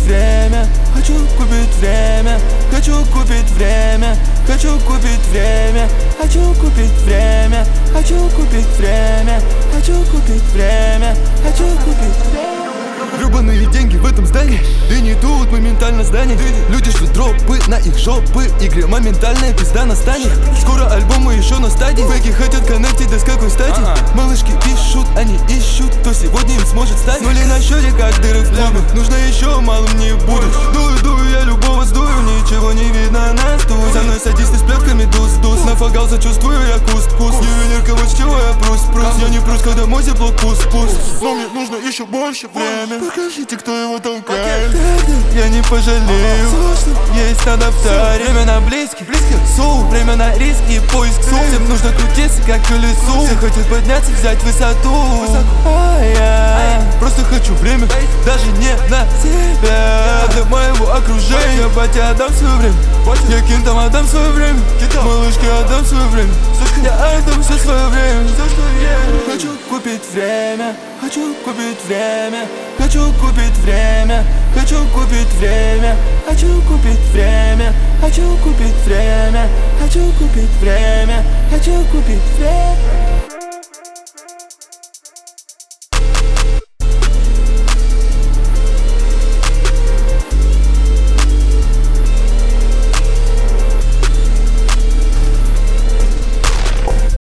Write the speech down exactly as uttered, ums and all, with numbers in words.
время, хочу купить время, хочу купить время, хочу купить время, хочу купить время, хочу купить время, хочу купить время, хочу купить время. Гребаные деньги в этом здании, да не тут моментально здание. Люди швы дропы на их жопы, игре моментальная пизда настанет. Скоро альбомы еще на стадии, фейки хотят коннектить, да с какой стати? Малышки пишут, они ищут, кто сегодня им сможет стать. Нули на счете, как дыры в клубе, нужно еще, малым не будешь. Дую, дую, я любого сдую, ничего не видно на стул. За мной садисты с плетками дус-дус, нафогался, чувствую я куст-куст. Ювелирка, вот с чего я прус-прус, я не прус, когда мой зиблок пуст-пуст. Но мне нужно еще больше время, покажите, кто его толкает. Я не пожалею, есть на дaftaре. Время на близких, су, время на риски и поиск су. Всем нужно крутиться, как колесу. Все хотят подняться, взять высоту. А я просто хочу время, даже не на себя. Для моего окружения батя отдам свое время, я кентам отдам свое время, малышке отдам свое время, я отдам все свое время. Хочу купить время, хочу купить время, хочу купить время, хочу купить время, хочу купить время, хочу купить время, хочу купить время, хочу купить время.